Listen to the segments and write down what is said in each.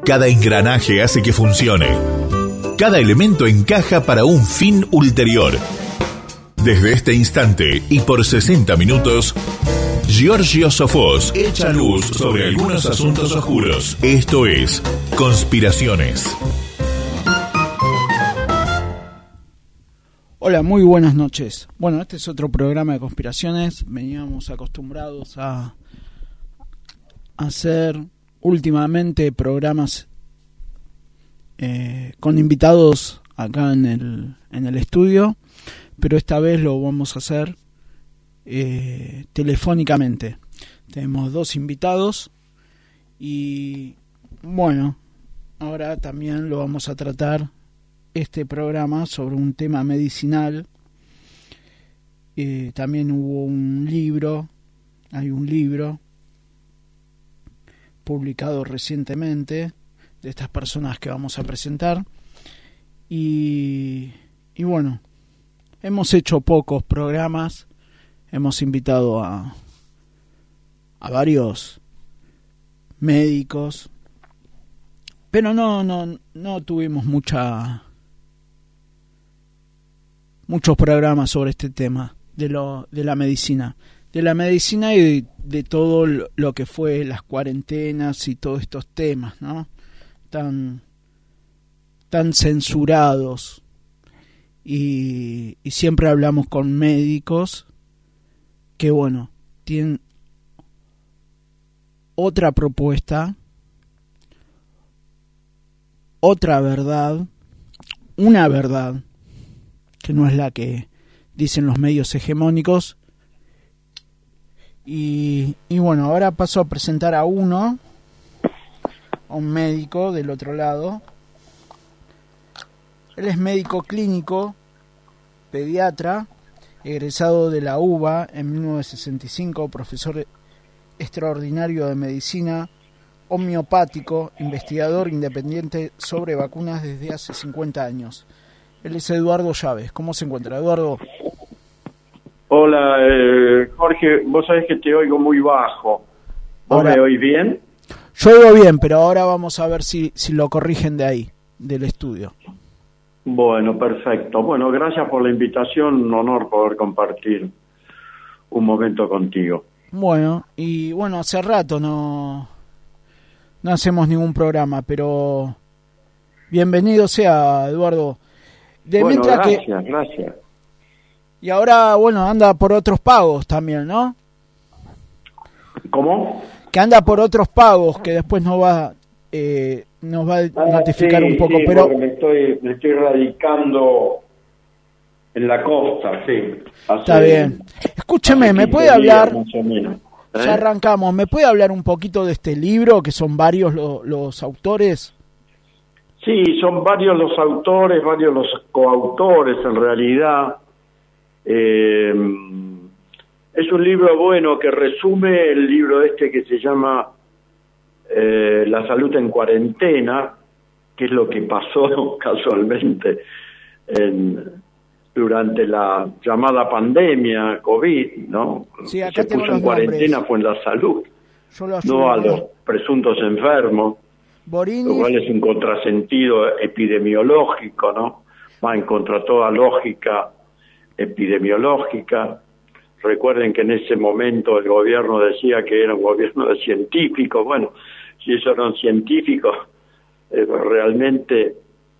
Cada engranaje hace que funcione. Cada elemento encaja para un fin ulterior. Desde este instante y por 60 minutos, Giorgio Sofós echa luz sobre algunos asuntos oscuros. Esto es Conspiraciones. Hola, muy buenas noches. Bueno, este es otro programa de conspiraciones. Veníamos acostumbrados a hacer últimamente programas con invitados acá en el estudio, pero esta vez lo vamos a hacer telefónicamente. Tenemos 2 invitados y bueno, ahora también lo vamos a tratar este programa sobre un tema medicinal. También hubo hay un libro publicado recientemente de estas personas que vamos a presentar y bueno, hemos hecho pocos programas, hemos invitado a varios médicos, pero no tuvimos muchos programas sobre este tema de la medicina y de todo lo que fue las cuarentenas y todos estos temas, ¿no? Tan censurados, y siempre hablamos con médicos que bueno, tienen otra propuesta, otra verdad, una verdad que no es la que dicen los medios hegemónicos. Y bueno, ahora paso a presentar a un médico del otro lado. Él es médico clínico, pediatra, egresado de la UBA en 1965, profesor extraordinario de medicina homeopático, investigador independiente sobre vacunas desde hace 50 años. Él es Eduardo Chávez. ¿Cómo se encuentra, Eduardo? Hola, Jorge, vos sabés que te oigo muy bajo. ¿Vos me oís bien? Yo oigo bien, pero ahora vamos a ver si lo corrigen de ahí, del estudio. Bueno, perfecto. Bueno, gracias por la invitación, un honor poder compartir un momento contigo. Bueno, y bueno, hace rato no hacemos ningún programa, pero bienvenido sea, Eduardo. Bueno, gracias. Y ahora, bueno, anda por otros pagos también, ¿no? ¿Cómo? Que anda por otros pagos, que después nos va a notificar un poco, sí, pero me estoy radicando en la costa, sí. Está bien. Escúcheme, ¿me puede hablar? Más o menos, Ya arrancamos. ¿Me puede hablar un poquito de este libro, que son varios los autores? Sí, son varios los autores, varios los coautores en realidad. Es un libro bueno que resume el libro que se llama La salud en cuarentena, que es lo que pasó casualmente durante la llamada pandemia COVID, ¿no? Sí, acá se puso en cuarentena nombres. Fue en la salud, no a los presuntos enfermos. Borini, lo cual es un contrasentido epidemiológico, ¿no? Va en contra toda lógica epidemiológica. Recuerden que en ese momento el gobierno decía que era un gobierno de científicos. Bueno, si esos eran científicos, realmente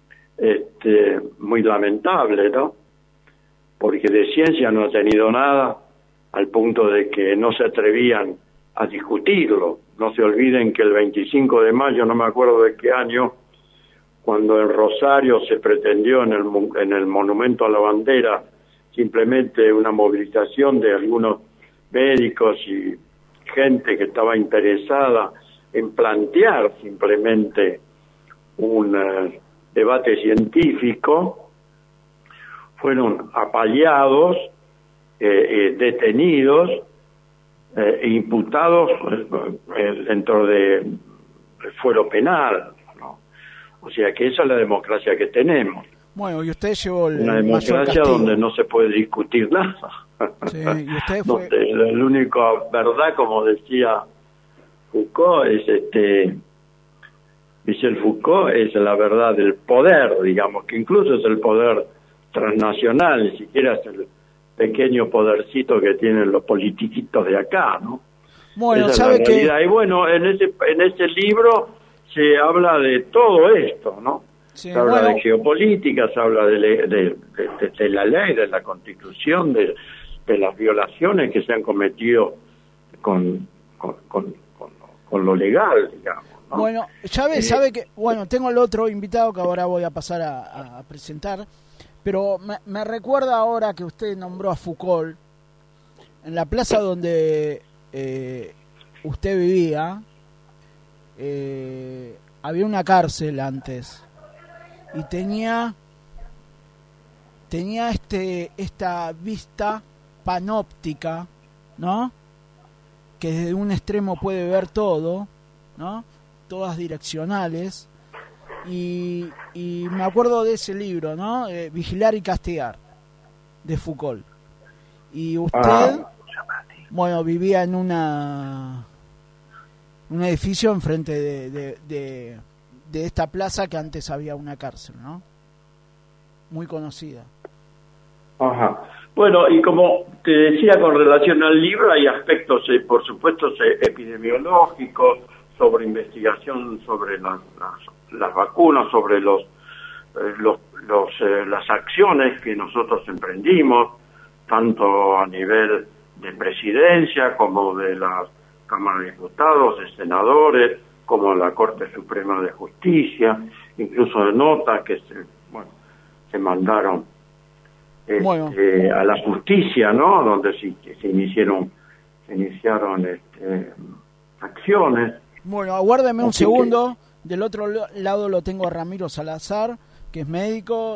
muy lamentable, ¿no? Porque de ciencia no ha tenido nada, al punto de que no se atrevían a discutirlo. No se olviden que el 25 de mayo, no me acuerdo de qué año, cuando en Rosario se pretendió en el Monumento a la Bandera simplemente una movilización de algunos médicos y gente que estaba interesada en plantear simplemente un debate científico, fueron apaleados, detenidos, imputados dentro del fuero penal, ¿no? O sea que esa es la democracia que tenemos. Bueno, y usted llevó una democracia donde no se puede discutir nada. Sí, y usted fue... La única verdad, como decía Foucault, es Michel Foucault es la verdad del poder, digamos, que incluso es el poder transnacional, ni siquiera es el pequeño podercito que tienen los politiquitos de acá, ¿no? Bueno, esa sabe es la realidad. Y bueno, en ese libro se habla de todo esto, ¿no? Sí, se habla de geopolítica, se habla de la ley, de la constitución, de las violaciones que se han cometido con lo legal, digamos, ¿no? Bueno, sabe que, bueno, tengo el otro invitado que ahora voy a pasar a presentar, pero me recuerda ahora que usted nombró a Foucault, en la plaza donde usted vivía, había una cárcel antes, y tenía esta vista panóptica, ¿no? Que desde un extremo puede ver todo, ¿no? Todas direccionales, y me acuerdo de ese libro, ¿no? Vigilar y castigar, de Foucault. Y usted, bueno, vivía en un edificio enfrente de esta plaza que antes había una cárcel, ¿no? Muy conocida. Ajá. Bueno, y como te decía con relación al libro, hay aspectos, por supuesto, epidemiológicos, sobre investigación sobre las vacunas, sobre las acciones que nosotros emprendimos, tanto a nivel de presidencia como de la Cámara de Diputados, de senadores, como la Corte Suprema de Justicia, incluso de notas que se mandaron a la justicia, ¿no? Donde se iniciaron acciones. Bueno, aguárdeme un segundo. Del otro lado lo tengo a Ramiro Salazar, que es médico,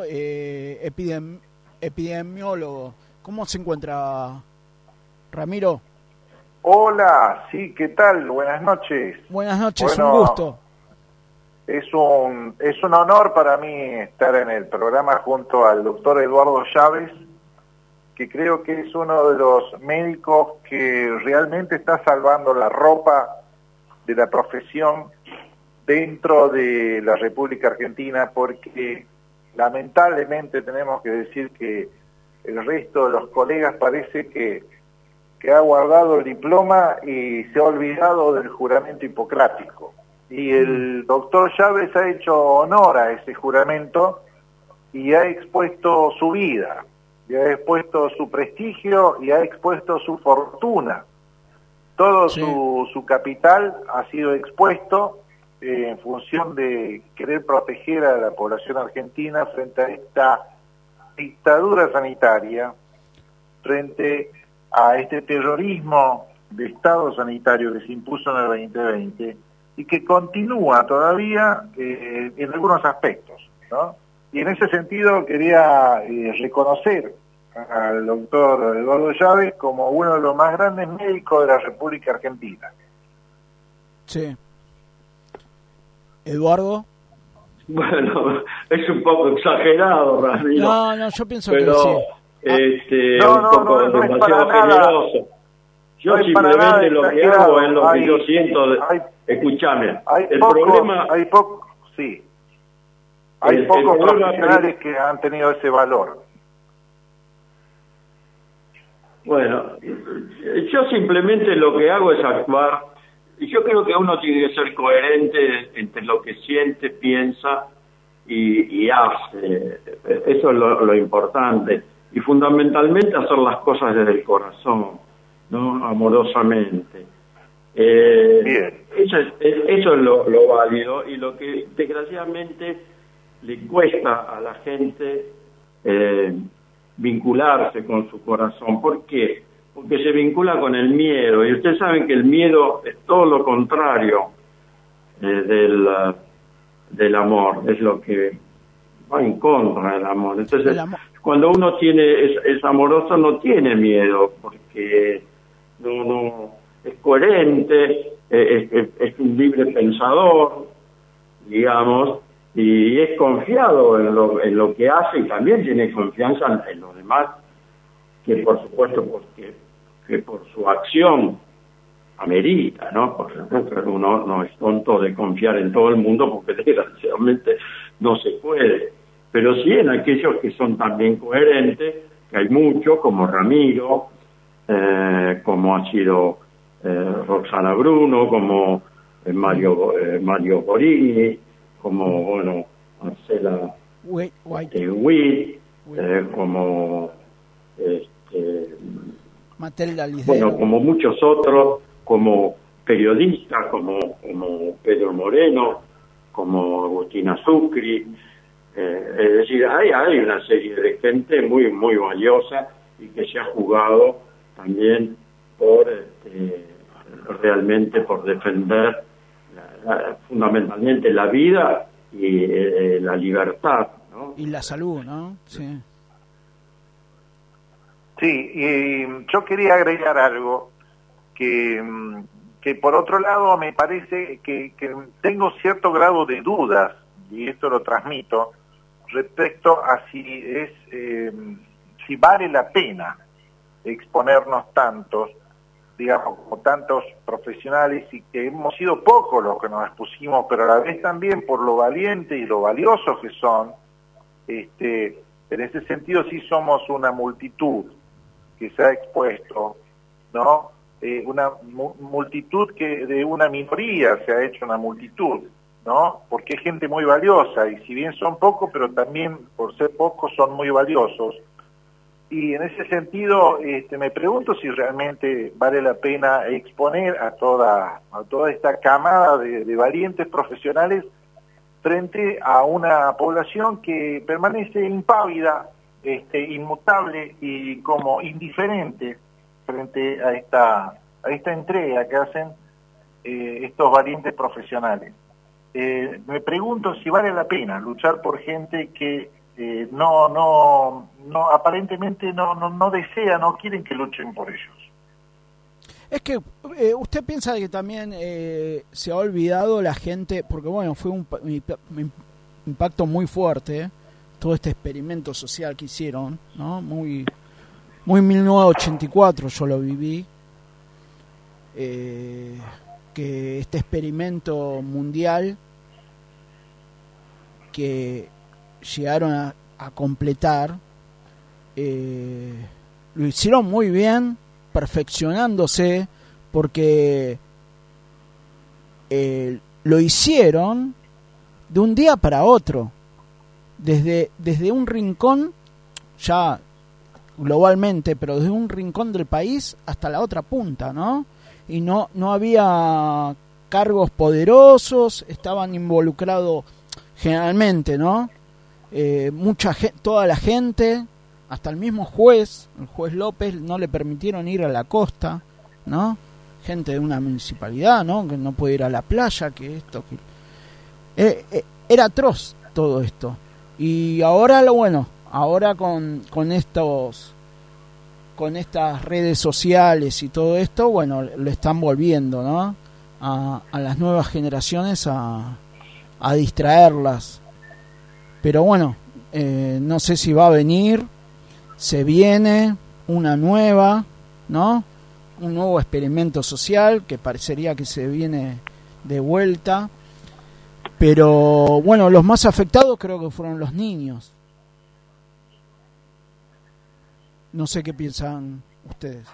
epidemiólogo. ¿Cómo se encuentra, Ramiro? Hola, sí, ¿qué tal? Buenas noches. Buenas noches, bueno, un gusto. Es un honor para mí estar en el programa junto al doctor Eduardo Chávez, que creo que es uno de los médicos que realmente está salvando la ropa de la profesión dentro de la República Argentina, porque lamentablemente tenemos que decir que el resto de los colegas parece que ha guardado el diploma y se ha olvidado del juramento hipocrático. Y el doctor Chávez ha hecho honor a ese juramento y ha expuesto su vida, y ha expuesto su prestigio y ha expuesto su fortuna. Todo su capital ha sido expuesto en función de querer proteger a la población argentina frente a esta dictadura sanitaria, frente a este terrorismo de Estado sanitario que se impuso en el 2020 y que continúa todavía en algunos aspectos, ¿no? Y en ese sentido quería reconocer al doctor Eduardo Chávez como uno de los más grandes médicos de la República Argentina. Sí. ¿Eduardo? Bueno, es un poco exagerado, Ramiro. No, yo pienso que sí. No es demasiado generoso. Yo no simplemente lo que hago es lo que yo siento. Escúchame. Hay pocos profesionales que han tenido ese valor. Bueno, yo simplemente lo que hago es actuar. Y yo creo que uno tiene que ser coherente entre lo que siente, piensa y hace. Eso es lo importante. Y fundamentalmente hacer las cosas desde el corazón, ¿no? Amorosamente. Eso es lo válido, y lo que desgraciadamente le cuesta a la gente vincularse con su corazón. ¿Por qué? Porque se vincula con el miedo, y ustedes saben que el miedo es todo lo contrario del amor, es lo que va en contra del amor. Entonces, cuando uno es amoroso, no tiene miedo, porque no es coherente, es un libre pensador, digamos, y es confiado en lo que hace, y también tiene confianza en los demás, que por supuesto que por su acción amerita, ¿no? Porque uno no es tonto de confiar en todo el mundo, porque desgraciadamente no se puede, pero sí en aquellos que son también coherentes, que hay muchos, como Ramiro, como ha sido Roxana Bruno, como Mario Borini, como, bueno, Marcela Witt, como Matilda Lisdero. Bueno, como muchos otros, como periodistas, como Pedro Moreno, como Agustina Sucri, es decir, hay una serie de gente muy muy valiosa y que se ha jugado también por realmente por defender fundamentalmente la vida y la libertad, ¿no? Y la salud, ¿no? Sí. Sí, y yo quería agregar algo que por otro lado me parece que tengo cierto grado de dudas, y esto lo transmito, respecto a si vale la pena exponernos tantos, digamos, como tantos profesionales, y que hemos sido pocos los que nos expusimos, pero a la vez también por lo valiente y lo valiosos que son, en ese sentido sí somos una multitud que se ha expuesto, ¿no? Una multitud que de una minoría se ha hecho una multitud, ¿no? Porque es gente muy valiosa, y si bien son pocos, pero también por ser pocos son muy valiosos. Y en ese sentido, me pregunto si realmente vale la pena exponer a toda esta camada de valientes profesionales frente a una población que permanece impávida, inmutable y como indiferente frente a esta entrega que hacen estos valientes profesionales. Me pregunto si vale la pena luchar por gente que no aparentemente no desea, no quieren que luchen por ellos. Es que usted piensa que también se ha olvidado la gente, porque bueno, fue un impacto muy fuerte, todo este experimento social que hicieron, ¿no? Muy 1984 yo lo viví, que este experimento mundial que llegaron a completar, lo hicieron muy bien, perfeccionándose, porque lo hicieron de un día para otro, desde un rincón, ya globalmente, pero desde un rincón del país hasta la otra punta, ¿no? Y no había cargos poderosos, estaban involucrados generalmente, ¿no? Mucha gente, toda la gente, hasta el mismo juez, el juez López, no le permitieron ir a la costa, ¿no? Gente de una municipalidad, ¿no? Que no puede ir a la playa, que esto, que era atroz todo esto. Y ahora ahora con estas redes sociales y todo esto, bueno, lo están volviendo, ¿no? A las nuevas generaciones a distraerlas. Pero bueno, no sé si va a venir, se viene una nueva, ¿no? Un nuevo experimento social que parecería que se viene de vuelta. Pero bueno, los más afectados creo que fueron los niños. No sé qué piensan ustedes.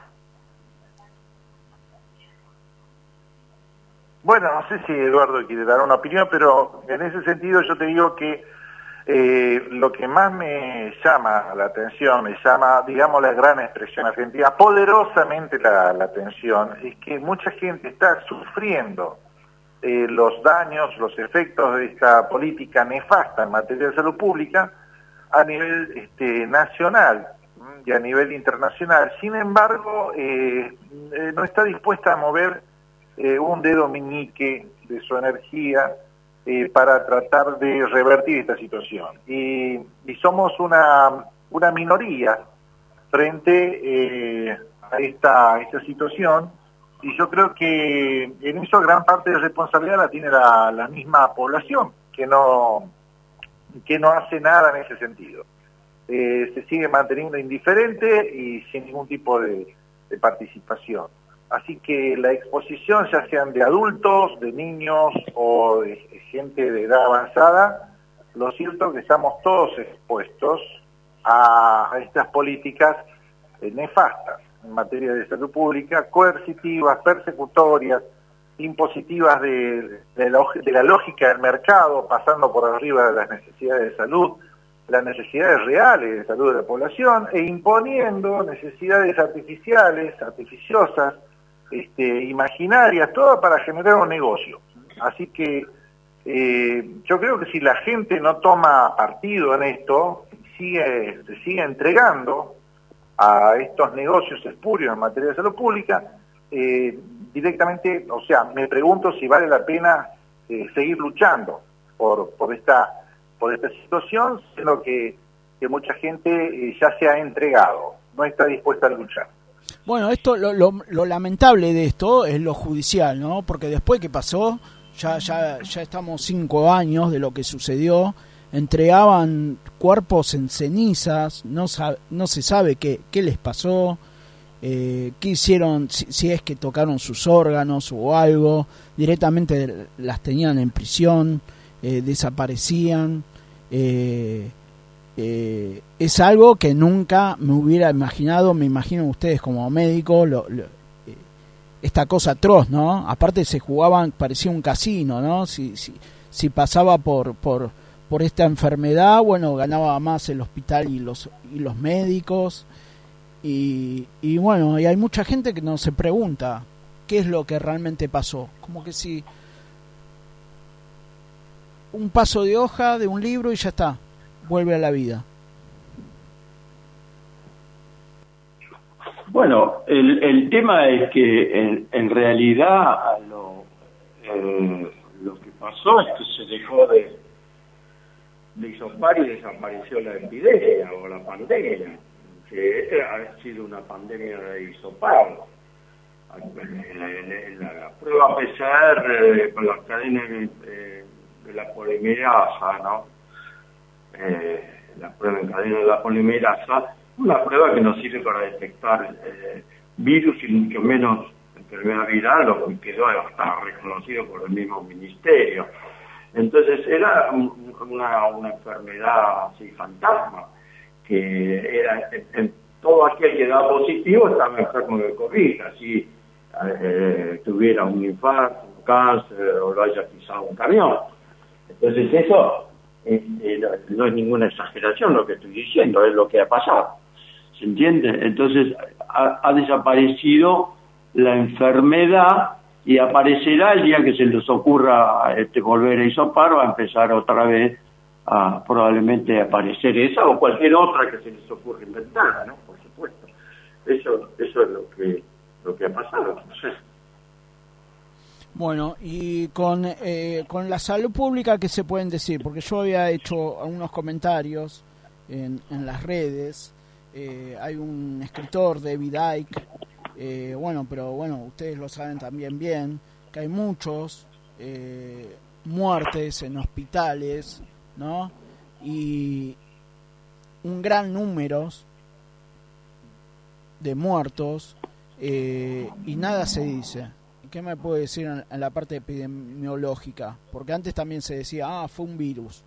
Bueno, no sé si Eduardo quiere dar una opinión, pero en ese sentido yo te digo que lo que más me llama la atención, me llama, digamos, la gran expresión argentina, poderosamente la atención, es que mucha gente está sufriendo los daños, los efectos de esta política nefasta en materia de salud pública a nivel nacional y a nivel internacional. Sin embargo, no está dispuesta a mover un dedo meñique de su energía para tratar de revertir esta situación. Y somos una minoría frente a esta situación, y yo creo que en eso gran parte de responsabilidad la tiene la misma población, que no hace nada en ese sentido. Se sigue manteniendo indiferente y sin ningún tipo de participación. Así que la exposición, ya sean de adultos, de niños o de gente de edad avanzada, lo cierto es que estamos todos expuestos a estas políticas nefastas en materia de salud pública, coercitivas, persecutorias, impositivas de la lógica del mercado, pasando por arriba de las necesidades de salud, las necesidades reales de salud de la población, e imponiendo necesidades artificiales, artificiosas, imaginarias, todo para generar un negocio. Así que yo creo que si la gente no toma partido en esto, se sigue entregando a estos negocios espurios en materia de salud pública, directamente, o sea, me pregunto si vale la pena seguir luchando por esta situación, siendo que mucha gente ya se ha entregado, no está dispuesta a luchar. Bueno, esto lo lamentable de esto es lo judicial, ¿no? Porque después que pasó, ya estamos 5 años de lo que sucedió, entregaban cuerpos en cenizas, no se sabe qué les pasó, qué hicieron, si es que tocaron sus órganos o algo, directamente las tenían en prisión, desaparecían. Es algo que nunca me hubiera imaginado, me imagino ustedes como médico, esta cosa atroz, ¿no? Aparte se jugaban, parecía un casino, ¿no? Si pasaba por esta enfermedad, bueno, ganaba más el hospital y los médicos, y bueno, y hay mucha gente que no se pregunta qué es lo que realmente pasó, como que si un paso de hoja de un libro y ya está, vuelve a la vida. Bueno, el tema es que en realidad lo que pasó es que se dejó de hisopar y desapareció la epidemia o la pandemia, que ha sido una pandemia de hisopado. En la prueba PCR con las cadenas de la polimerasa, ¿no? La prueba en cadena de la polimerasa, una prueba que nos sirve para detectar virus y mucho menos enfermedad viral, lo que quedó hasta reconocido por el mismo ministerio. Entonces era una enfermedad así fantasma, que era en todo aquel que daba positivo estaba enfermo de COVID, así tuviera un infarto, un cáncer o lo haya pisado un camión. Entonces eso no es ninguna exageración lo que estoy diciendo, es lo que ha pasado. ¿Se entiende? Entonces ha desaparecido la enfermedad y aparecerá el día que se les ocurra volver a hisopar, va a empezar otra vez a probablemente aparecer esa o cualquier otra que se les ocurra inventar, ¿no? Por supuesto. Eso es lo que ha pasado, no sé. Bueno, y con la salud pública, ¿qué se pueden decir? Porque yo había hecho algunos comentarios en las redes. Hay un escritor, David Icke, pero ustedes lo saben también bien, que hay muchos muertes en hospitales, ¿no? Y un gran número de muertos y nada se dice. ¿Qué me puede decir en la parte epidemiológica? Porque antes también se decía, fue un virus.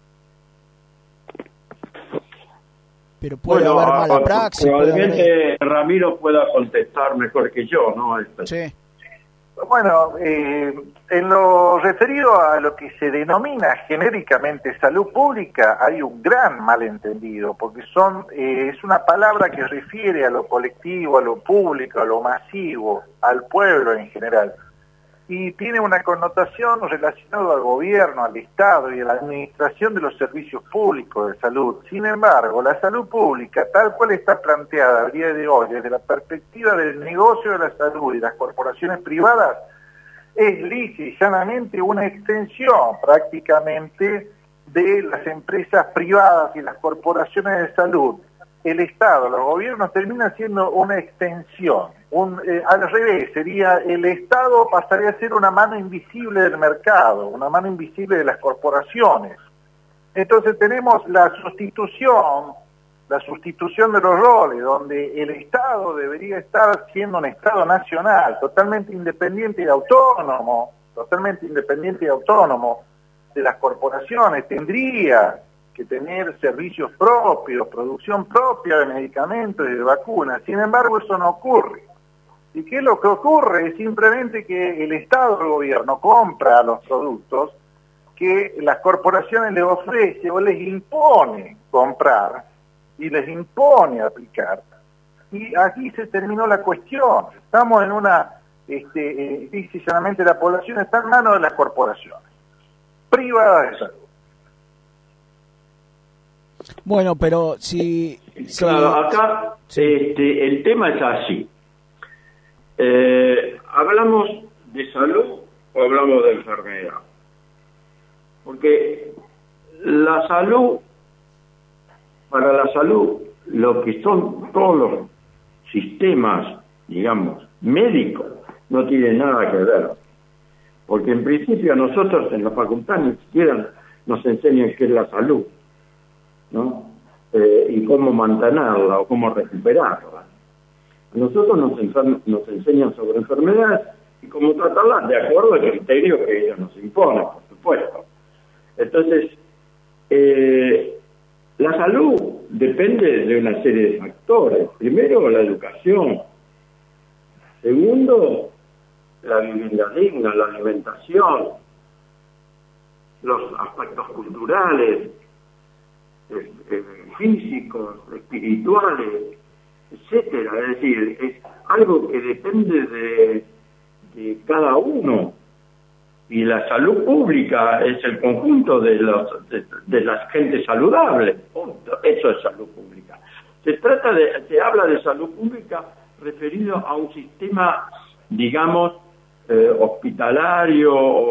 Pero puede haber mala praxis. Probablemente Ramiro pueda contestar mejor que yo, ¿no? Sí. Bueno, en lo referido a lo que se denomina genéricamente salud pública, hay un gran malentendido, porque es una palabra que refiere a lo colectivo, a lo público, a lo masivo, al pueblo en general, y tiene una connotación relacionada al gobierno, al Estado y a la administración de los servicios públicos de salud. Sin embargo, la salud pública, tal cual está planteada al día de hoy, desde la perspectiva del negocio de la salud y las corporaciones privadas, es lisa y llanamente una extensión prácticamente de las empresas privadas y las corporaciones de salud. El Estado, los gobiernos terminan siendo una extensión. Al revés, sería el Estado pasaría a ser una mano invisible del mercado, una mano invisible de las corporaciones. Entonces tenemos la sustitución la sustitución de los roles, donde el Estado debería estar siendo un Estado nacional, totalmente independiente y autónomo de las corporaciones, tendría que tener servicios propios, producción propia de medicamentos y de vacunas. Sin embargo, eso no ocurre. ¿Y qué es lo que ocurre? Es simplemente que el Estado, el gobierno, compra los productos que las corporaciones les ofrecen o les impone comprar y les impone aplicar. Y aquí se terminó la cuestión. Estamos en una precisamente la población está en manos de las corporaciones privadas de salud. Bueno, pero si... Claro, acá el tema es así. ¿Hablamos de salud o hablamos de enfermedad? Porque la salud, para la salud, lo que son todos los sistemas, digamos, médicos, no tiene nada que ver. Porque en principio a nosotros en la facultad ni siquiera nos enseñan qué es la salud, ¿no? Y cómo mantenerla o cómo recuperarla. A nosotros nos enseñan sobre enfermedades y cómo tratarlas de acuerdo al criterio que ellos nos imponen, por supuesto. Entonces, la salud depende de una serie de factores. Primero, la educación. Segundo, la vivienda digna, la alimentación, los aspectos culturales, físicos, espirituales, etcétera. Es decir, es algo que depende de cada uno. Y la salud pública es el conjunto de la gente saludable. Punto. Eso es salud pública. Se habla de salud pública referido a un sistema, digamos, hospitalario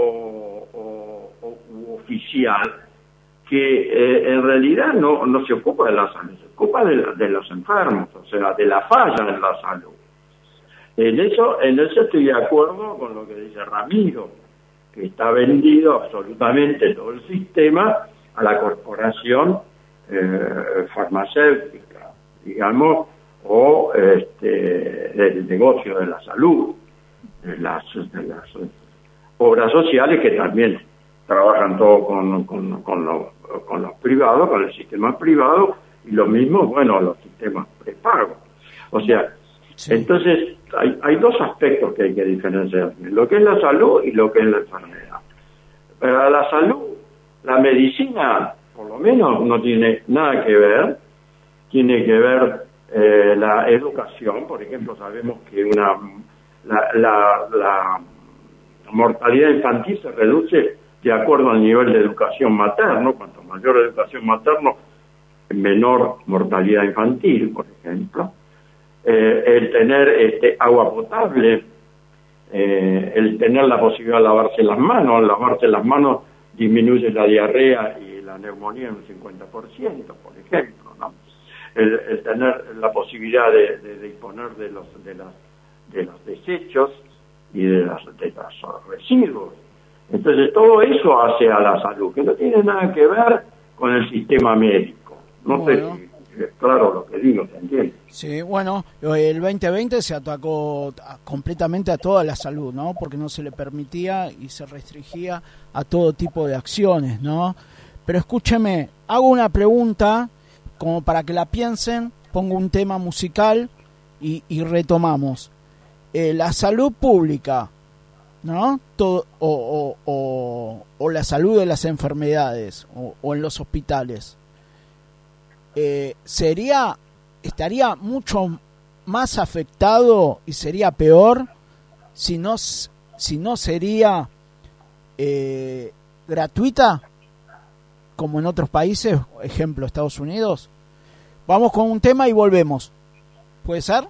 u oficial, que en realidad no se ocupa de la salud, se ocupa de los enfermos, o sea, de la falla en la salud. En eso estoy de acuerdo con lo que dice Ramiro, que está vendido absolutamente todo el sistema a la corporación farmacéutica, digamos, o del negocio de la salud, de las obras sociales que también trabajan todo con los privados, con el sistema privado, y lo mismo, bueno, los sistemas prepagos. O sea, sí. Entonces hay dos aspectos que hay que diferenciar, lo que es la salud y lo que es la enfermedad. Para la salud, la medicina, por lo menos, no tiene nada que ver, tiene que ver la educación. Por ejemplo, sabemos que la mortalidad infantil se reduce de acuerdo al nivel de educación materno. Cuanto mayor educación materno, menor mortalidad infantil, por ejemplo. El tener agua potable, el tener la posibilidad de lavarse las manos disminuye la diarrea y la neumonía en un 50%, por ejemplo, ¿no? El tener la posibilidad de disponer de los desechos y de los residuos. Entonces todo eso hace a la salud, que no tiene nada que ver con el sistema médico. No bueno. Sé si es claro lo que digo, ¿se entiende? Sí, bueno, el 2020 se atacó completamente a toda la salud, ¿no? Porque no se le permitía y se restringía a todo tipo de acciones, ¿no? Pero escúcheme, hago una pregunta como para que la piensen, pongo un tema musical y retomamos. La salud pública, ¿no? Todo, o la salud de las enfermedades o en los hospitales, estaría mucho más afectado y sería peor si no sería gratuita como en otros países, ejemplo Estados Unidos. Vamos con un tema y volvemos. ¿Puede ser?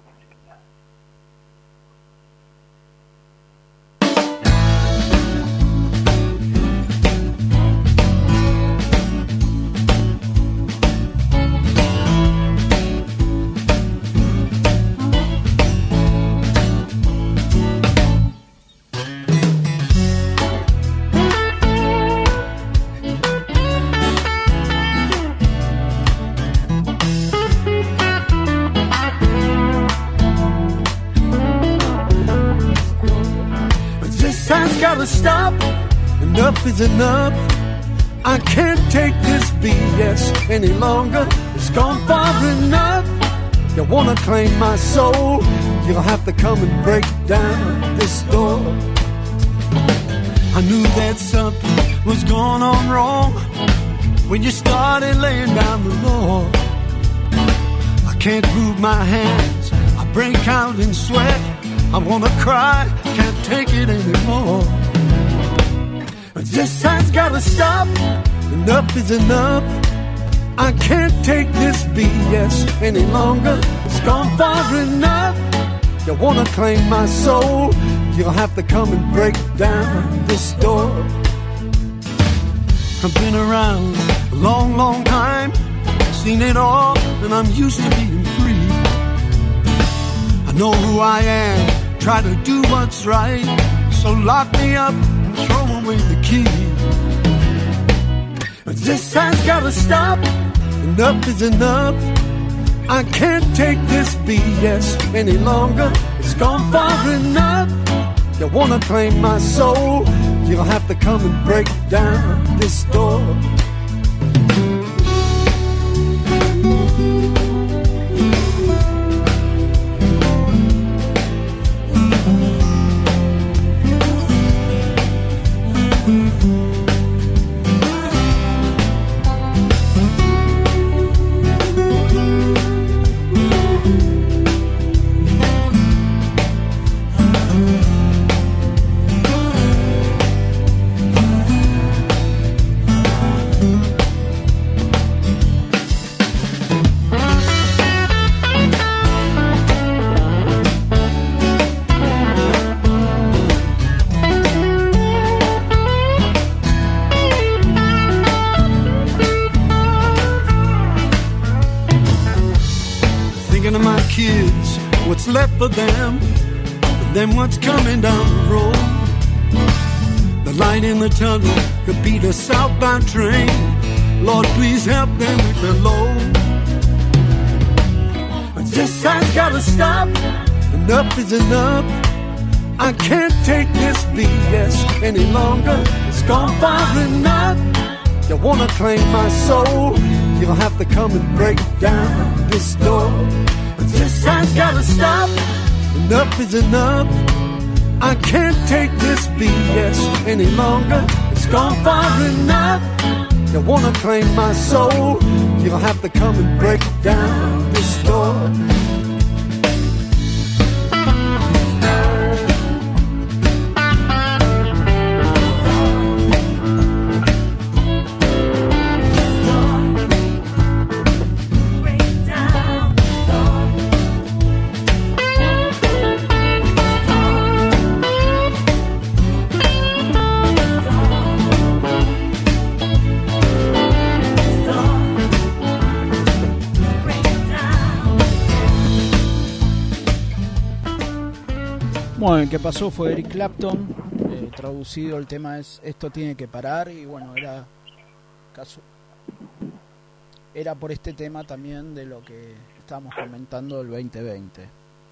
has gotta stop. Enough is enough. I can't take this BS any longer. It's gone far enough. You wanna claim my soul, you'll have to come and break down this door. I knew that something was going on wrong when you started laying down the law. I can't move my hands, I break out in sweat. I wanna cry, can't take it anymore. This has gotta stop. Enough is enough. I can't take this BS any longer. It's gone far enough. You wanna claim my soul, you'll have to come and break down this door. I've been around a long, long time, seen it all, and I'm used to being free. I know who I am, try to do what's right, so lock me up and throw away the key. But this has gotta stop. Enough is enough. I can't take this BS any longer. It's gone far enough. You wanna claim my soul, you'll have to come and break down this door. Kids, what's left for them, and then what's coming down the road. The light in the tunnel could be the southbound train. Lord, please help them with the load. But this has gotta stop. Enough is enough. I can't take this BS any longer. It's gone far enough. You wanna claim my soul, you'll have to come and break down this door. This has gotta stop. Enough is enough. I can't take this BS any longer. It's gone far enough. You wanna claim my soul, you'll have to come and break down this door. Bueno, el que pasó fue Eric Clapton, traducido el tema es Esto tiene que parar, y bueno, era por este tema también de lo que estábamos comentando del 2020.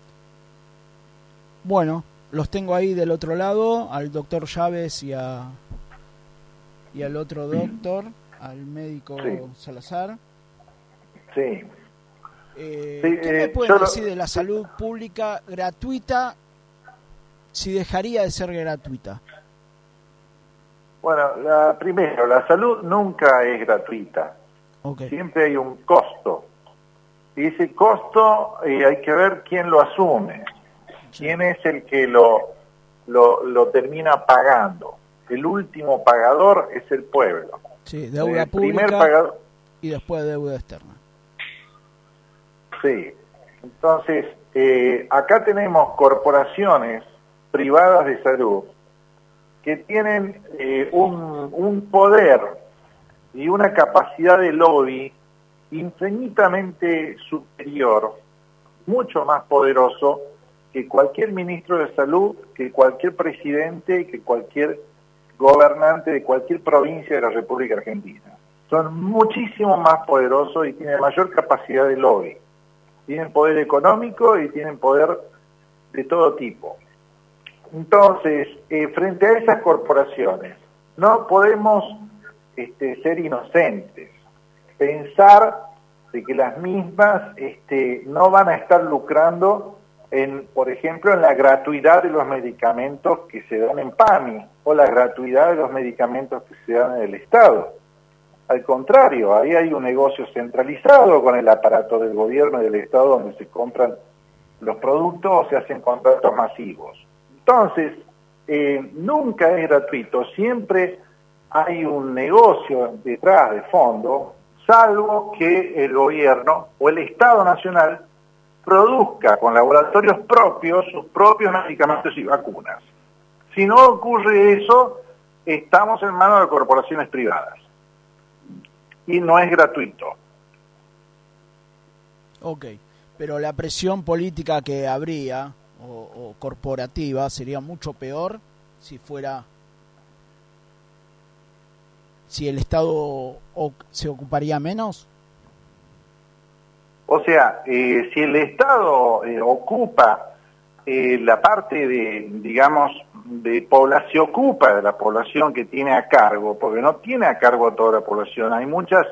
Bueno, los tengo ahí del otro lado, al doctor Chávez y al otro doctor, al médico Salazar. Sí. ¿Qué me pueden decir de la salud pública gratuita? Si dejaría de ser gratuita. Bueno, primero, la salud nunca es gratuita. Okay. Siempre hay un costo. Y ese costo hay que ver quién lo asume. Quién es el que lo termina pagando. El último pagador es el pueblo. Sí, deuda el pública primer pagador, y después deuda externa. Sí. Entonces, acá tenemos corporaciones privadas de salud que tienen un poder y una capacidad de lobby infinitamente superior, mucho más poderoso que cualquier ministro de salud, que cualquier presidente, que cualquier gobernante de cualquier provincia de la República Argentina. Son muchísimo más poderosos y tienen mayor capacidad de lobby. Tienen poder económico y tienen poder de todo tipo. Entonces, frente a esas corporaciones, no podemos ser inocentes, pensar de que las mismas no van a estar lucrando por ejemplo, en la gratuidad de los medicamentos que se dan en PAMI o la gratuidad de los medicamentos que se dan en el Estado. Al contrario, ahí hay un negocio centralizado con el aparato del gobierno y del Estado donde se compran los productos o se hacen contratos masivos. Entonces, nunca es gratuito, siempre hay un negocio detrás de fondo, salvo que el gobierno o el Estado Nacional produzca con laboratorios propios sus propios medicamentos y vacunas. Si no ocurre eso, estamos en manos de corporaciones privadas. Y no es gratuito. Ok, pero la presión política que habría, o corporativa, sería mucho peor si el Estado se ocuparía menos. O sea, si el Estado ocupa la parte se ocupa de la población que tiene a cargo, porque no tiene a cargo a toda la población, hay muchas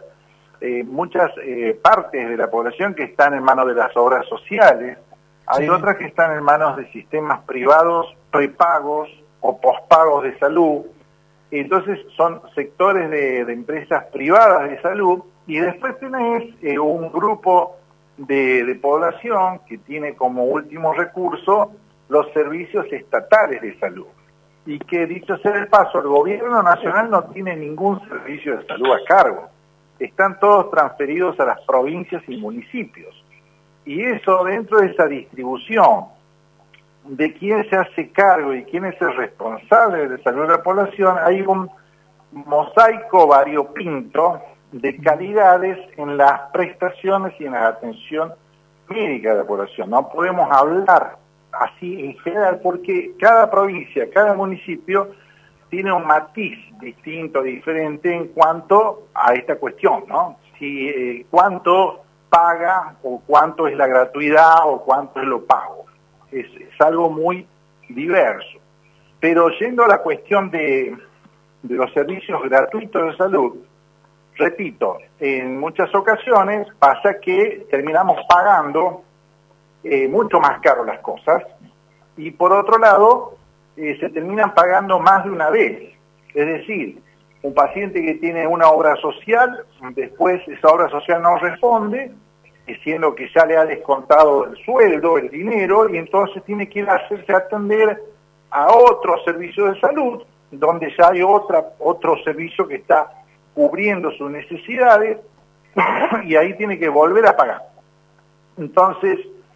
partes de la población que están en manos de las obras sociales, hay otras que están en manos de sistemas privados, prepagos o pospagos de salud, entonces son sectores de empresas privadas de salud, y después tenés un grupo de población que tiene como último recurso los servicios estatales de salud. Y que, dicho sea de paso, el gobierno nacional no tiene ningún servicio de salud a cargo. Están todos transferidos a las provincias y municipios. Y eso, dentro de esa distribución de quién se hace cargo y quién es el responsable de salud de la población, hay un mosaico variopinto de calidades en las prestaciones y en la atención médica de la población. No podemos hablar así en general porque cada provincia, cada municipio tiene un matiz distinto, diferente en cuanto a esta cuestión, ¿no? Si cuánto paga o cuánto es la gratuidad o cuánto es lo pago. Es algo muy diverso. Pero yendo a la cuestión de los servicios gratuitos de salud, repito, en muchas ocasiones pasa que terminamos pagando mucho más caro las cosas y por otro lado se terminan pagando más de una vez. Es decir, un paciente que tiene una obra social, después esa obra social no responde, diciendo que ya le ha descontado el sueldo, el dinero, y entonces tiene que ir a hacerse atender a otro servicio de salud, donde ya hay otro servicio que está cubriendo sus necesidades, y ahí tiene que volver a pagar. Entonces,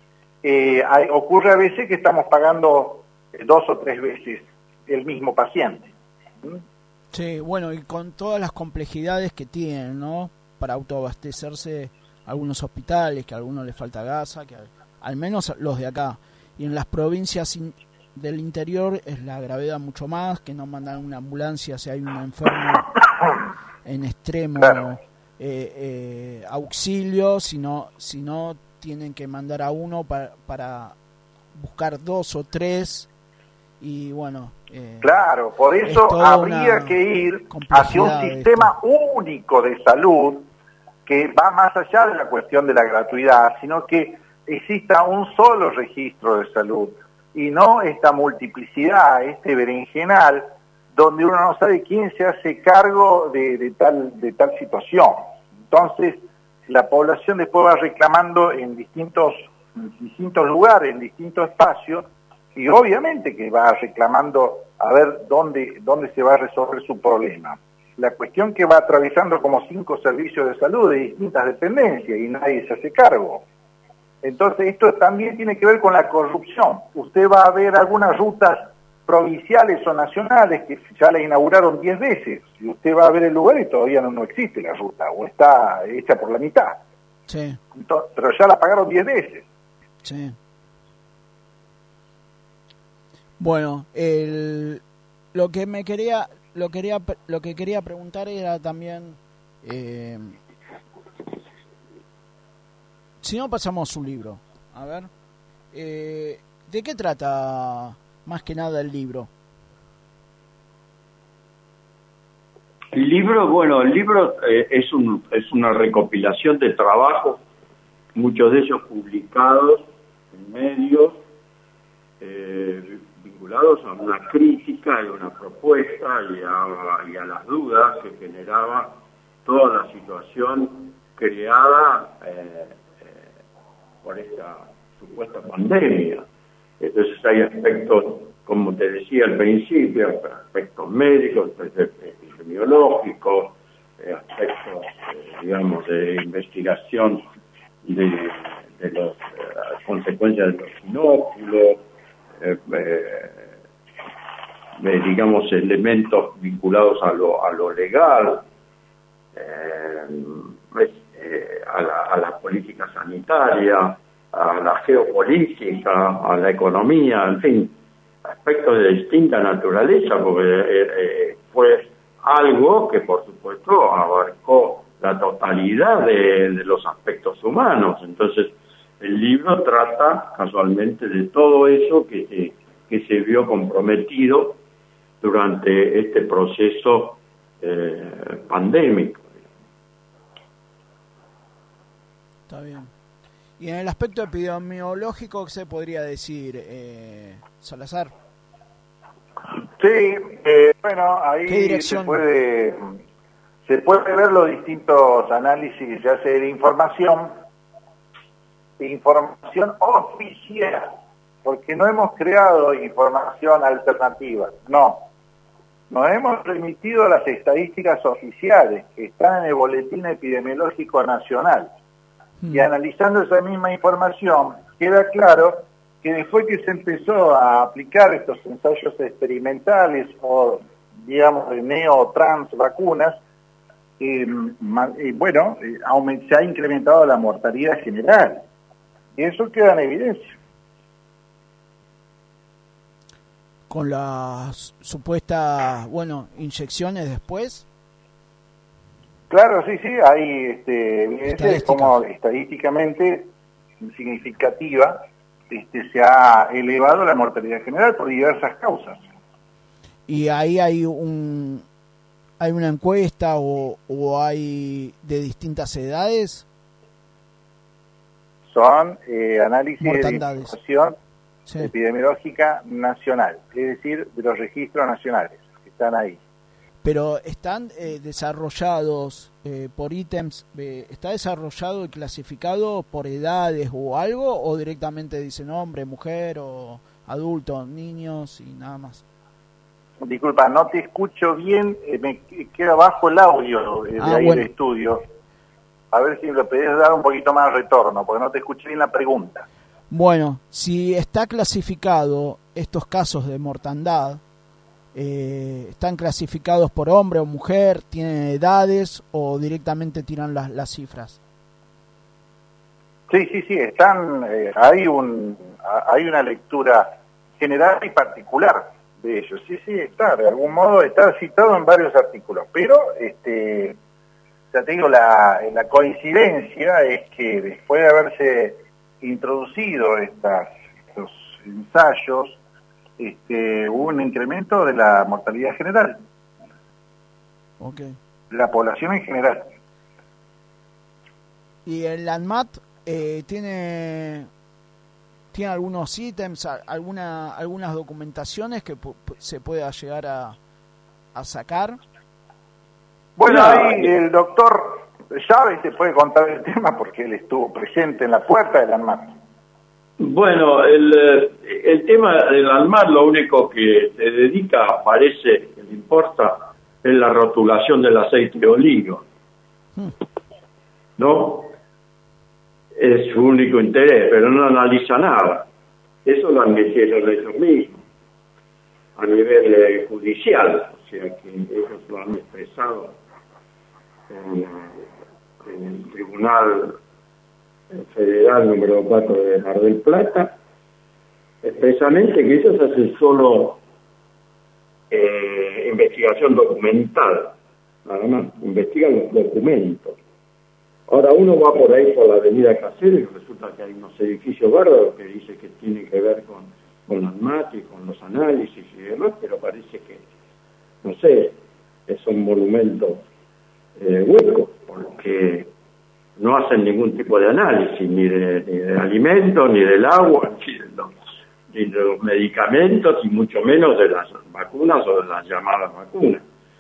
ocurre a veces que estamos pagando 2 o 3 veces el mismo paciente. Sí, bueno, y con todas las complejidades que tienen, ¿no? Para autoabastecerse algunos hospitales, que a algunos les falta gasa, que al menos los de acá. Y en las provincias del interior es la gravedad mucho más, que no mandan una ambulancia si hay un enfermo en extremo auxilio, sino tienen que mandar a uno para buscar 2 o 3 y bueno... claro, por eso habría que ir hacia un sistema único de salud que va más allá de la cuestión de la gratuidad, sino que exista un solo registro de salud y no esta multiplicidad, este berenjenal, donde uno no sabe quién se hace cargo de tal situación. Entonces, la población después va reclamando en distintos lugares, en distintos espacios, y obviamente que va reclamando a ver dónde se va a resolver su problema. La cuestión que va atravesando como 5 servicios de salud de distintas dependencias y nadie se hace cargo. Entonces esto también tiene que ver con la corrupción. Usted va a ver algunas rutas provinciales o nacionales que ya la inauguraron 10 veces y usted va a ver el lugar y todavía no existe la ruta o está hecha por la mitad. Sí. Entonces, pero ya la pagaron 10 veces. Sí. Bueno, lo que quería preguntar era también si no pasamos su libro, a ver, ¿de qué trata más que nada el libro? El libro es una recopilación de trabajos, muchos de ellos publicados en medios, vinculados a una crítica y una propuesta y a las dudas que generaba toda la situación creada por esta supuesta pandemia. Entonces hay aspectos, como te decía al principio, aspectos médicos, epidemiológicos, aspectos, digamos, de investigación de las consecuencias de los inóculos, digamos, elementos vinculados a lo legal, a la política sanitaria, a la geopolítica, a la economía, en fin, aspectos de distinta naturaleza, porque fue algo que, por supuesto, abarcó la totalidad de los aspectos humanos. Entonces, el libro trata casualmente de todo eso que se vio comprometido durante este proceso pandémico. Está bien. Y en el aspecto epidemiológico, ¿qué se podría decir, Salazar? Sí, bueno, ahí se puede ver los distintos análisis que se hace de información oficial, porque no hemos creado información alternativa, no. Nos hemos remitido a las estadísticas oficiales que están en el Boletín Epidemiológico Nacional. Y analizando esa misma información, queda claro que después que se empezó a aplicar estos ensayos experimentales o, digamos, de neo-trans vacunas, se ha incrementado la mortalidad general. Y eso queda en evidencia. Con las supuestas, inyecciones después. Claro, sí, hay evidencia como estadísticamente significativa se ha elevado la mortalidad general por diversas causas. Y ahí hay una encuesta o hay de distintas edades. Son análisis de información epidemiológica nacional, es decir, de los registros nacionales que están ahí. Pero están desarrollados por ítems, ¿está desarrollado y clasificado por edades o algo? ¿O directamente dicen hombre, mujer o adulto, niños y nada más? Disculpa, no te escucho bien, me queda bajo el audio del estudio. A ver si le podés dar un poquito más de retorno, porque no te escuché bien la pregunta. Bueno, si está clasificado estos casos de mortandad, ¿están clasificados por hombre o mujer? ¿Tienen edades o directamente tiran las cifras? Sí, están. Hay una lectura general y particular de ellos. Sí, está. De algún modo está citado en varios artículos, pero ya te digo, la coincidencia es que después de haberse introducido estos ensayos, hubo un incremento de la mortalidad general. Okay. La población en general. ¿Y el ANMAT tiene algunos ítems, algunas documentaciones que se pueda llegar a sacar? Bueno, ahí el doctor Chávez te puede contar el tema porque él estuvo presente en la puerta del ANMAT. Bueno, el tema del ANMAT, lo único que se dedica, parece que le importa, es la rotulación del aceite de oliva. ¿No? Es su único interés, pero no analiza nada. Eso lo han hecho ellos mismos, a nivel judicial, o sea que ellos lo han expresado en el Tribunal Federal número 4 de Mar del Plata, expresamente que ellos hacen solo investigación documental, nada más, investigan los documentos. Ahora uno va por ahí por la avenida Caseros y resulta que hay unos edificios bárbaros que dice que tienen que ver con la ANMAT y con los análisis y demás, pero parece que, no sé, es un monumento hueco, porque no hacen ningún tipo de análisis, ni de alimentos, ni del agua, ni de los medicamentos, y mucho menos de las vacunas o de las llamadas vacunas.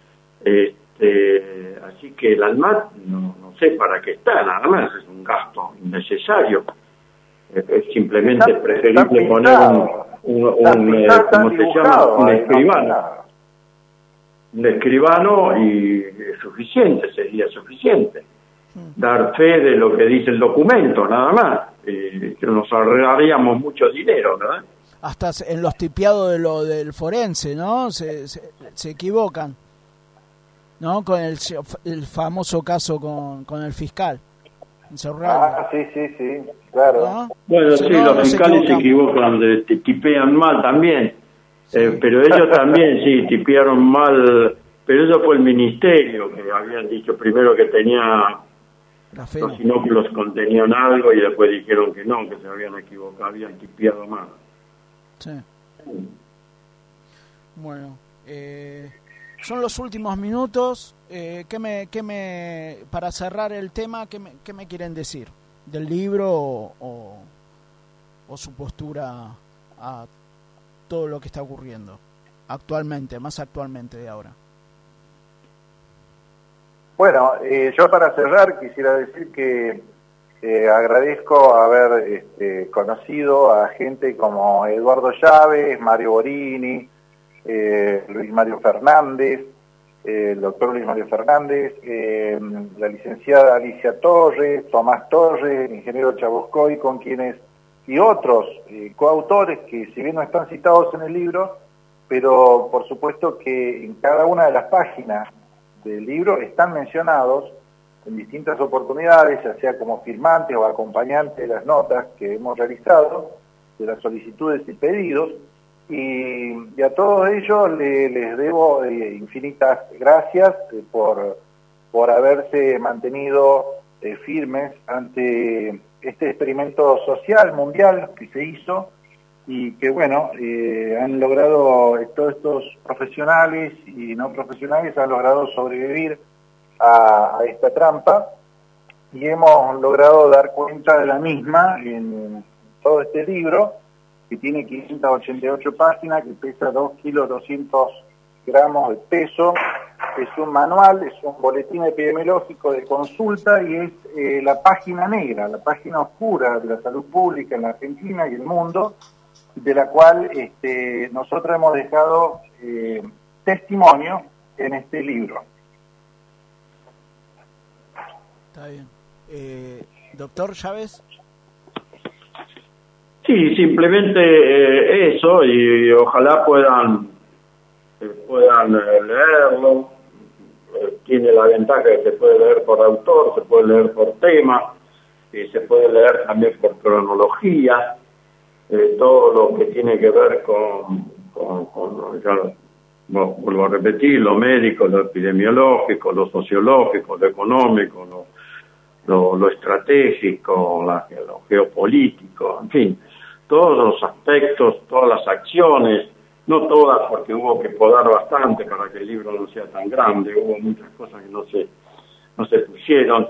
Así que el ANMAT no sé para qué está, nada más, es un gasto innecesario. Es simplemente preferible poner ¿cómo se llama? Un escribano. Un escribano y sería suficiente. Dar fe de lo que dice el documento, nada más. Que nos ahorraríamos mucho dinero, ¿verdad? Hasta en los tipeados del forense, ¿no? Se equivocan, ¿no? Con el famoso caso con el fiscal. Sí, claro. ¿No? Bueno, sí, los fiscales se equivocan, tipean mal también. Sí. Pero ellos también, sí, tipearon mal. Pero eso fue el ministerio, que habían dicho primero que tenía los inóculos contenían algo y después dijeron que no, que se habían equivocado, habían tipeado mal. Sí. Bueno, son los últimos minutos. Para cerrar el tema, ¿qué me quieren decir del libro o su postura a todo lo que está ocurriendo actualmente, más actualmente de ahora? Bueno, yo para cerrar quisiera decir que agradezco haber conocido a gente como Eduardo Chávez, Mario Borini, Luis Mario Fernández, el doctor Luis Mario Fernández, la licenciada Alicia Torres, Tomás Torres, el ingeniero Chaboscoy, con quienes, y otros coautores que si bien no están citados en el libro, pero por supuesto que en cada una de las páginas del libro están mencionados en distintas oportunidades, ya sea como firmantes o acompañantes de las notas que hemos realizado, de las solicitudes y pedidos, y a todos ellos les debo infinitas gracias por haberse mantenido firmes ante este experimento social mundial que se hizo y que bueno, han logrado, todos estos profesionales y no profesionales han logrado sobrevivir a esta trampa y hemos logrado dar cuenta de la misma en todo este libro que tiene 588 páginas, que pesa 2 kilos 200 gramos de peso. Es un manual, es un boletín epidemiológico de consulta y es la página negra, la página oscura de la salud pública en la Argentina y el mundo, de la cual nosotros hemos dejado testimonio en este libro. Está bien. Doctor Chávez. Sí, simplemente eso, y ojalá puedan leerlo. Tiene la ventaja que se puede leer por autor, se puede leer por tema, se puede leer también por cronología, todo lo que tiene que ver con ya, vuelvo a repetir, lo médico, lo epidemiológico, lo sociológico, lo económico, lo estratégico, lo geopolítico, en fin, todos los aspectos, todas las acciones, no todas porque hubo que podar bastante para que el libro no sea tan grande, hubo muchas cosas que no se pusieron,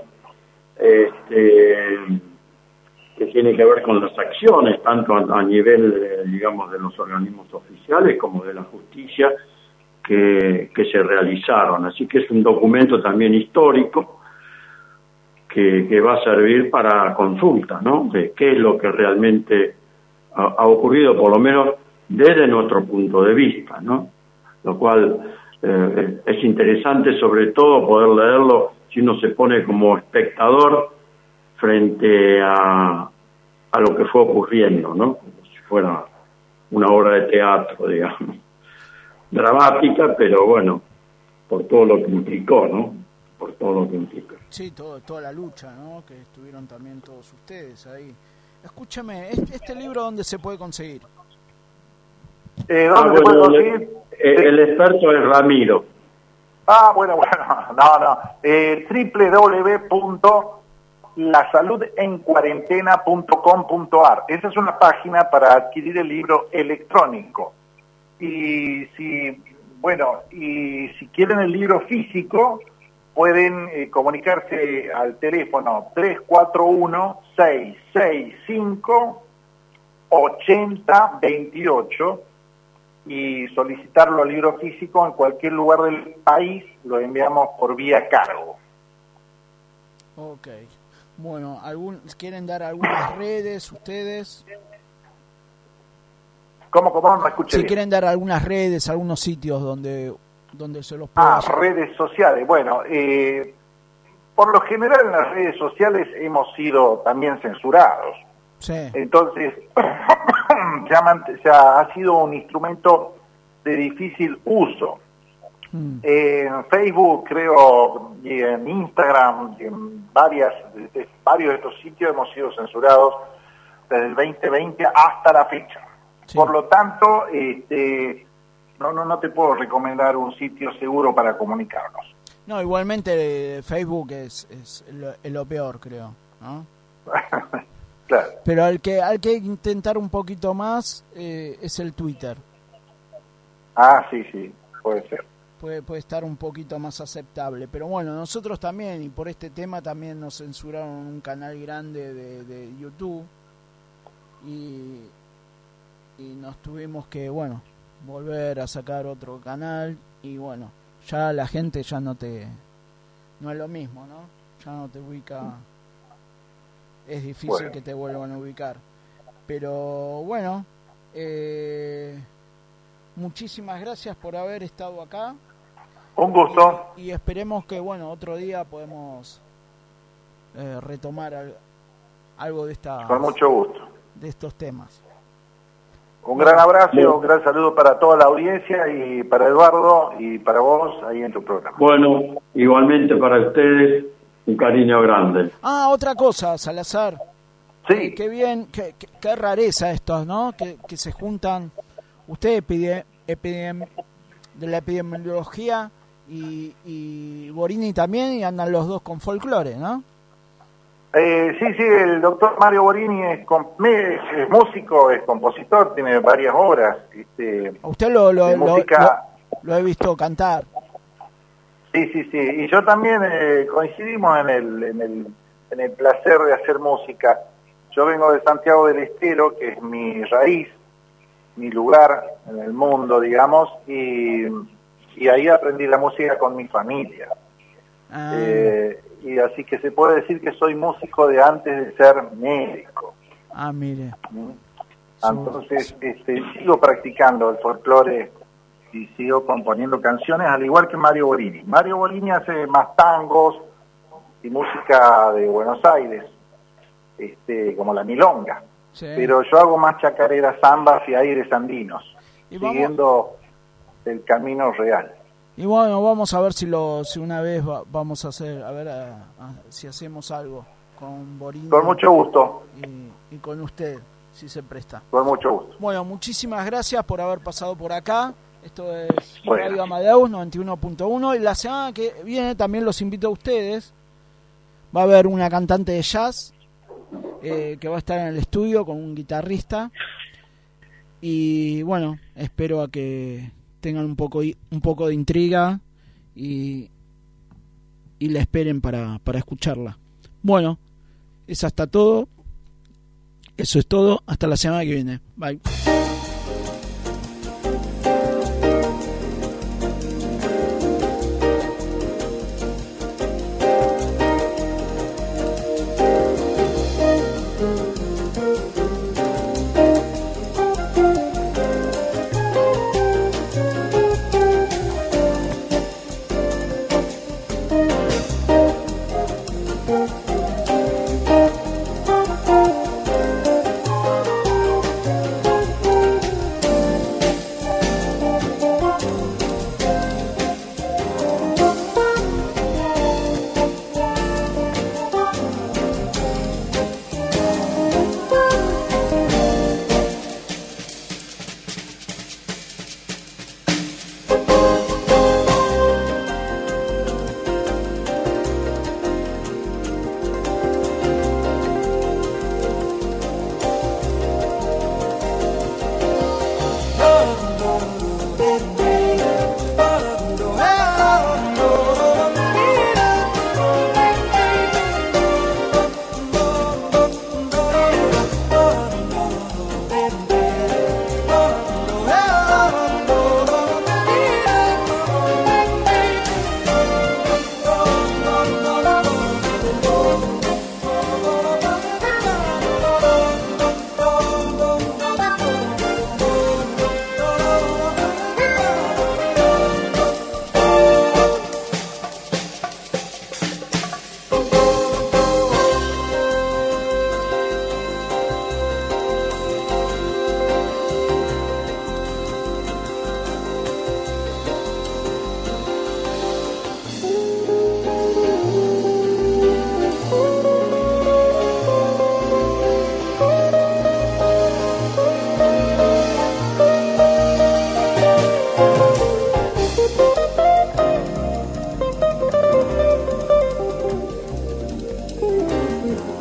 que tiene que ver con las acciones, tanto a nivel, digamos, de los organismos oficiales como de la justicia que se realizaron. Así que es un documento también histórico que va a servir para consulta, ¿no? De qué es lo que realmente ha ocurrido, por lo menos desde nuestro punto de vista, ¿no? Lo cual es interesante, sobre todo, poder leerlo si uno se pone como espectador frente a lo que fue ocurriendo, ¿no? Como si fuera una obra de teatro, digamos. Dramática, pero bueno, por todo lo que implicó, ¿no? Por todo lo que implica. Sí, toda la lucha, ¿no? Que estuvieron también todos ustedes ahí. Escúchame, ¿este libro dónde se puede conseguir? ¿Dónde se puede conseguir? El experto es Ramiro. Bueno, no. lasaludencuarentena.com.ar. Esa es una página para adquirir el libro electrónico. Y si quieren el libro físico, pueden comunicarse al teléfono 341-665-8028 y solicitarlo al libro físico en cualquier lugar del país. Lo enviamos por vía cargo. Ok. Bueno, ¿quieren dar algunas redes ustedes? ¿Cómo? No escuché. Si quieren dar algunas redes, algunos sitios donde se los pueda llevar. Redes sociales. Bueno, por lo general en las redes sociales hemos sido también censurados. Sí. Entonces, ya ha sido un instrumento de difícil uso. En Facebook, creo, y en Instagram, y en varios de estos sitios hemos sido censurados desde el 2020 hasta la fecha. Sí. Por lo tanto, no te puedo recomendar un sitio seguro para comunicarnos. No, igualmente Facebook es lo peor, creo, ¿no? Claro. Pero al que intentar un poquito más es el Twitter. Sí, puede ser. Puede estar un poquito más aceptable. Pero bueno, nosotros también, y por este tema también nos censuraron un canal grande de YouTube. Y nos tuvimos que, volver a sacar otro canal. Y bueno, ya la gente ya no es lo mismo, ¿no? Ya no te ubica. Es difícil que te vuelvan a ubicar. Pero bueno, muchísimas gracias por haber estado acá. Un gusto. Y esperemos que, otro día podemos retomar algo de con mucho gusto. De estos temas. Un gran abrazo, un gran saludo para toda la audiencia y para Eduardo y para vos ahí en tu programa. Bueno, igualmente para ustedes, un cariño grande. Otra cosa, Salazar. Sí. Qué bien, qué rareza estos, ¿no? Que se juntan usted de la epidemiología y Borini también, y andan los dos con folclore, ¿no? Sí, el doctor Mario Borini es músico, es compositor, tiene varias obras. Usted lo música... lo he visto cantar. Sí, y yo también coincidimos en el placer de hacer música. Yo vengo de Santiago del Estero, que es mi raíz, mi lugar en el mundo, digamos, y ahí aprendí la música con mi familia. Y así que se puede decir que soy músico de antes de ser médico. Mire. Entonces sigo practicando el folclore y sigo componiendo canciones, al igual que Mario Borini. Mario Borini hace más tangos y música de Buenos Aires, como la milonga. Sí. Pero yo hago más chacareras, zambas y aires andinos, siguiendo el camino real. Y bueno, vamos a ver si una vez vamos a hacer, si hacemos algo con Borini. Con mucho gusto. Y con usted, si se presta. Con mucho gusto. Bueno, muchísimas gracias por haber pasado por acá. Esto es Radio Amadeus 91.1. Y la semana que viene también los invito a ustedes. Va a haber una cantante de jazz que va a estar en el estudio con un guitarrista. Y bueno, espero a que tengan un poco de intriga y la esperen para escucharla. Bueno, eso es todo. Hasta la semana que viene. Bye.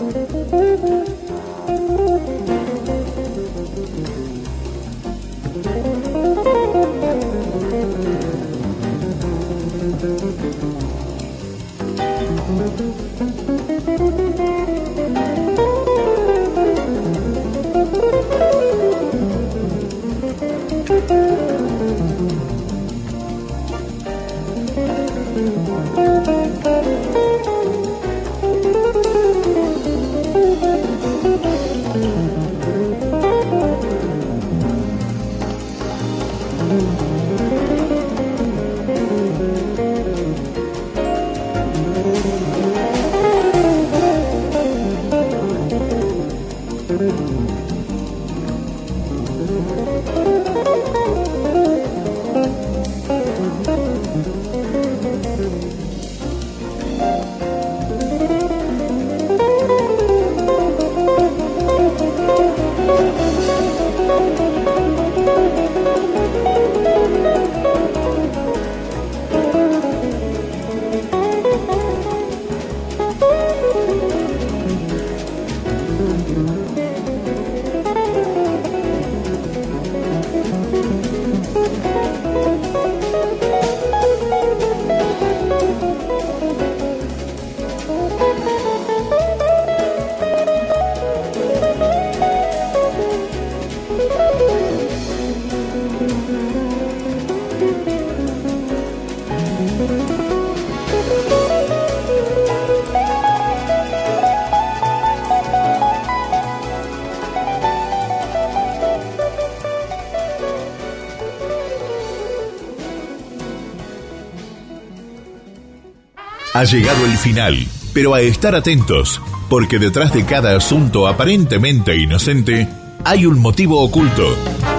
Ha llegado el final, pero a estar atentos, porque detrás de cada asunto aparentemente inocente hay un motivo oculto.